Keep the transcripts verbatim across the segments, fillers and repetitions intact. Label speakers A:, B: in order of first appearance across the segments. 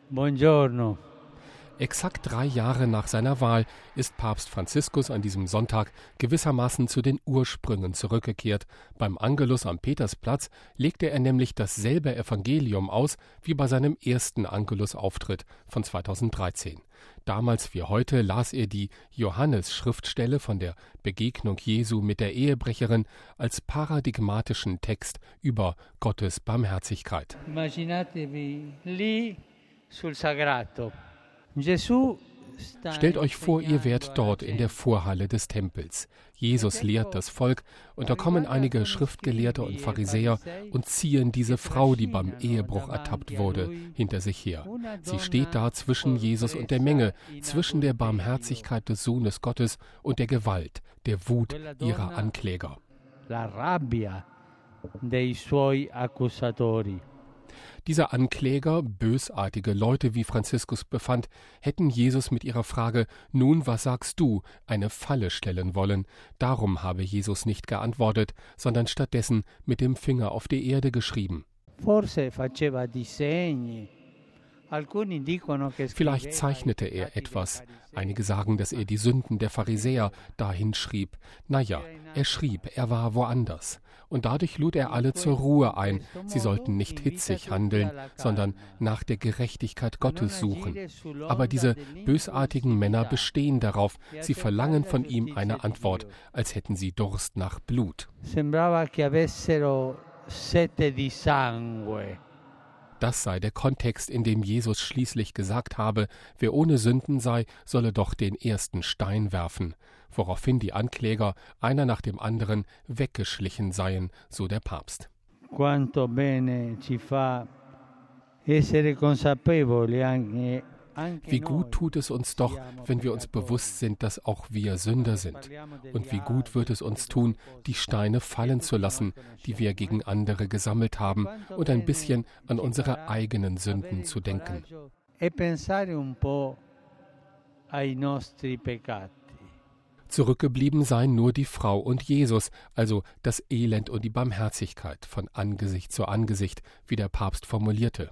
A: Buongiorno.
B: Exakt drei Jahre nach seiner Wahl ist Papst Franziskus an diesem Sonntag gewissermaßen zu den Ursprüngen zurückgekehrt. Beim Angelus am Petersplatz legte er nämlich dasselbe Evangelium aus wie bei seinem ersten Angelus-Auftritt von zweitausenddreizehn. Damals wie heute las er die Johannes-Schriftstelle von der Begegnung Jesu mit der Ehebrecherin als paradigmatischen Text über Gottes Barmherzigkeit.
A: Immaginatevi lì sul sagrato.
B: Stellt euch vor, ihr wärt dort in der Vorhalle des Tempels. Jesus lehrt das Volk und da kommen einige Schriftgelehrte und Pharisäer und ziehen diese Frau, die beim Ehebruch ertappt wurde, hinter sich her. Sie steht da zwischen Jesus und der Menge, zwischen der Barmherzigkeit des Sohnes Gottes und der Gewalt, der Wut ihrer Ankläger.
A: La rabbia dei suoi accusatori.
B: Diese Ankläger, bösartige Leute, wie Franziskus befand, hätten Jesus mit ihrer Frage »Nun, was sagst du?« eine Falle stellen wollen. Darum habe Jesus nicht geantwortet, sondern stattdessen mit dem Finger auf die Erde geschrieben. Vielleicht zeichnete er etwas. Einige sagen, dass er die Sünden der Pharisäer dahin schrieb. Naja, er schrieb, er war woanders. Und dadurch lud er alle zur Ruhe ein. Sie sollten nicht hitzig handeln, sondern nach der Gerechtigkeit Gottes suchen. Aber diese bösartigen Männer bestehen darauf. Sie verlangen von ihm eine Antwort, als hätten sie Durst nach Blut.
A: Sembrava che avessero sete di sangue.
B: Das sei der Kontext, in dem Jesus schließlich gesagt habe, wer ohne Sünden sei, solle doch den ersten Stein werfen, woraufhin die Ankläger einer nach dem anderen weggeschlichen seien, so der Papst.
A: Quanto bene ci fa essere consapevoli anche
B: Wie gut tut es uns doch, wenn wir uns bewusst sind, dass auch wir Sünder sind. Und wie gut wird es uns tun, die Steine fallen zu lassen, die wir gegen andere gesammelt haben, und ein bisschen an unsere eigenen Sünden zu denken. Zurückgeblieben seien nur die Frau und Jesus, also das Elend und die Barmherzigkeit von Angesicht zu Angesicht, wie der Papst formulierte.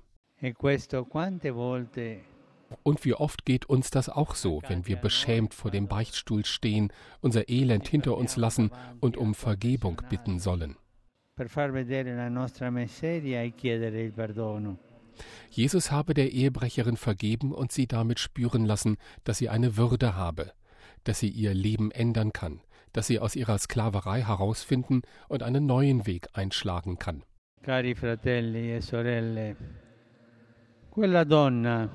B: Und wie oft geht uns das auch so, wenn wir beschämt vor dem Beichtstuhl stehen, unser Elend hinter uns lassen und um Vergebung bitten sollen. Jesus habe der Ehebrecherin vergeben und sie damit spüren lassen, dass sie eine Würde habe, dass sie ihr Leben ändern kann, dass sie aus ihrer Sklaverei herausfinden und einen neuen Weg einschlagen kann.
A: Cari fratelli e sorelle, quella donna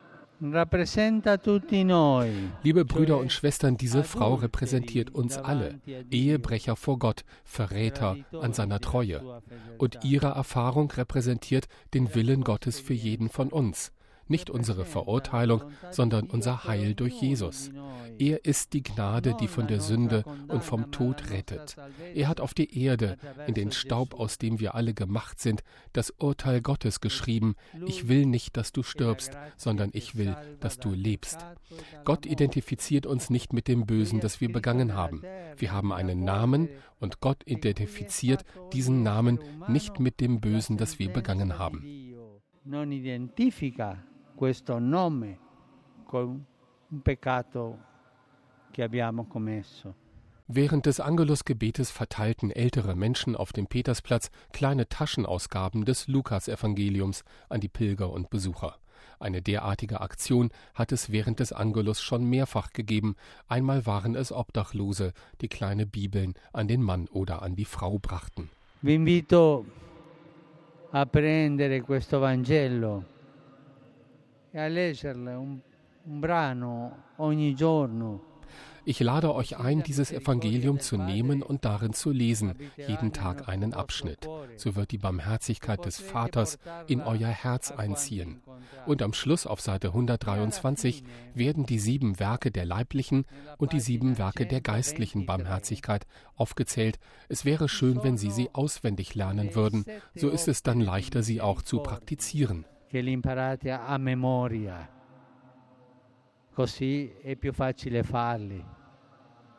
B: Liebe Brüder und Schwestern, diese Frau repräsentiert uns alle, Ehebrecher vor Gott, Verräter an seiner Treue. Und ihre Erfahrung repräsentiert den Willen Gottes für jeden von uns. Nicht unsere Verurteilung, sondern unser Heil durch Jesus. Er ist die Gnade, die von der Sünde und vom Tod rettet. Er hat auf die Erde, in den Staub, aus dem wir alle gemacht sind, das Urteil Gottes geschrieben: Ich will nicht, dass du stirbst, sondern ich will, dass du lebst. Gott identifiziert uns nicht mit dem Bösen, das wir begangen haben. Wir haben einen Namen und Gott identifiziert diesen Namen nicht mit dem Bösen, das wir begangen haben.
A: Non identifica questo nome con un peccato che abbiamo commesso.
B: Während des Angelusgebetes verteilten ältere Menschen auf dem Petersplatz kleine Taschenausgaben des Lukas-Evangeliums an die Pilger und Besucher. Eine derartige Aktion hat es während des Angelus schon mehrfach gegeben. Einmal waren es Obdachlose, die kleine Bibeln an den Mann oder an die Frau brachten.
A: Vi invito a prendere questo Vangelo e a leggerle un, un brano ogni giorno.
B: Ich lade euch ein, dieses Evangelium zu nehmen und darin zu lesen, jeden Tag einen Abschnitt. So wird die Barmherzigkeit des Vaters in euer Herz einziehen. Und am Schluss auf Seite hundertdreiundzwanzig werden die sieben Werke der leiblichen und die sieben Werke der geistlichen Barmherzigkeit aufgezählt. Es wäre schön, wenn Sie sie auswendig lernen würden. So ist es dann leichter, sie auch zu praktizieren.
A: Così è più facile farli.